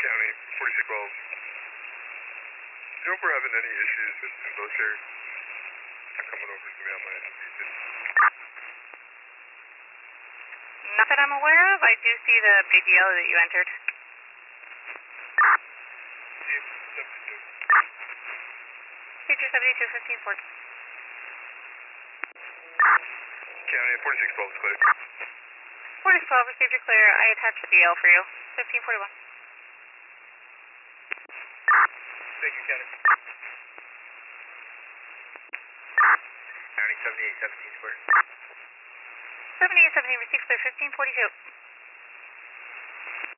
County, 4612. Do you know if we're having any issues with military? I'm coming over to me on my MV. Not that I'm aware of. I do see the big yellow that you entered. Feature 72, 15, 14. County, 4612 is clear. 4612, received your clear. I attached the DL for you. 1541. Thank you, County. County 7817 square. 7817, received clear. 1542.